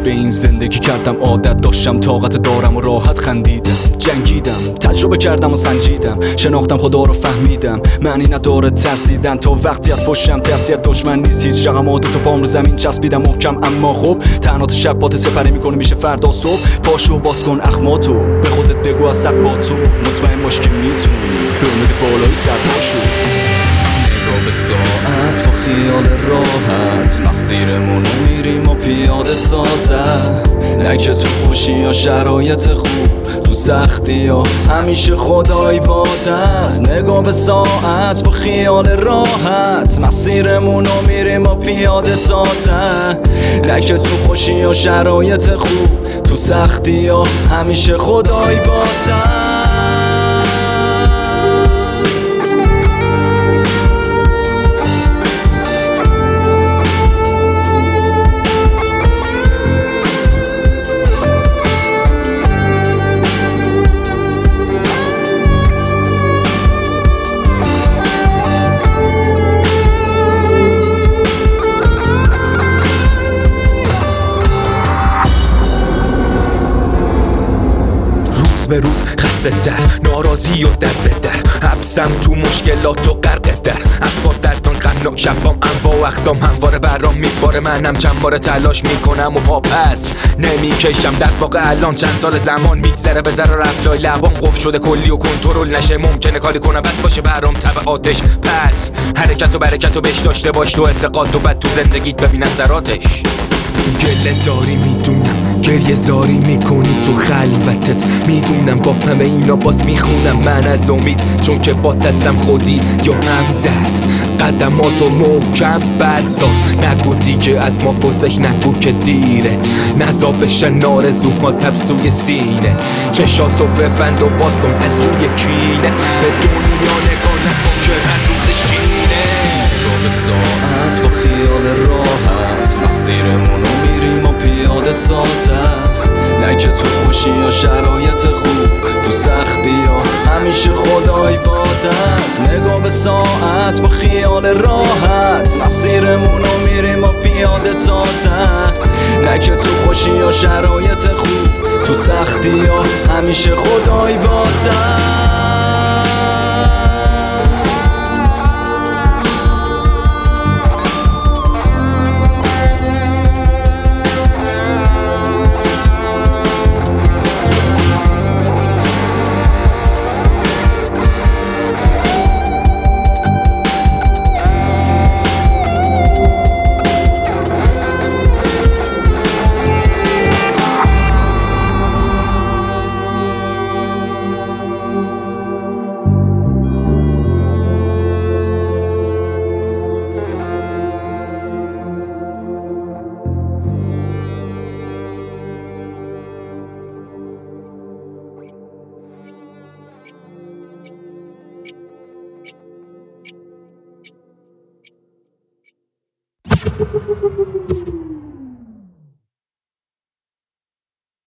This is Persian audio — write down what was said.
به این زندگی کردم عادت، داشتم طاقت دارم و راحت خندیدم، جنگیدم، تجربه کردم و سنجیدم، شناختم خدا رو فهمیدم، معنی نداره ترسیدن تا وقتی از پشتم ترسی، از دشمن نیست هیچ رقم و تو پام رو زمین چسبیدم محکم. اما خب تنها تو شب بات سپری میکنه، میشه فردا صبح پاشو باز کن اخماتو، به خودت بگو از صد با تو مطمئن باش که میتونی به امید بالای سر پاشو. نگاه به ساعت با خیال راحت، مسیرمونو میریم و پیاده تازه، نه که تو خوشی یا شرایط خوب، تو سختی یا همیشه خدای باز است. نگاه به ساعت با خیال راحت، مسیرمونو میریم و پیاده تازه، نه که تو خوشی یا شرایط خوب، تو سختی یا همیشه خدای باز است. به روز خسته در، ناراضی و در به در، حبسم تو مشکلات و غرق در افکار، دردان غمناک، شبام انواع و اقسام همواره برام میباره، منم چند بار تلاش میکنم و پاپس نمیکشم. در واقع الان چند سال زمان میگذره به ذره رفلای لبام قفل شده کلی و کنترل نشه، ممکنه کاری کنم بد باشه برام تب آتش، پس حرکت و برکت و بهش داشته باش، تو اعتقاد و بد تو زندگیت ببین اثراتش. گله داری میدونم، گریه زاری میکنی تو خلوتت، میدونم با همه اینا باز میخونم من از امید، چون که با دستم خودی یا هم درد. قدماتو محکم بردار، نگو دیگه از ما گذشت، نگو که دیره، نزا بشن آرزوها تبسوی سینه، چشاتو ببند و باز کن از روی کینه، به دنیا نگاه نکن که هر روز شینه. نگاه به ساعت با خیال راحت، مسیرمونو میریم و پیاده تازه، نه که تو خوشی یا شرایط خوب، تو سختی یا همیشه خدای باز است. نگاه به ساعت با خیال راحت، مسیرمونو میریم و پیاده تازه، نه که تو خوشی یا شرایط خوب، تو سختی یا همیشه خدای باز است.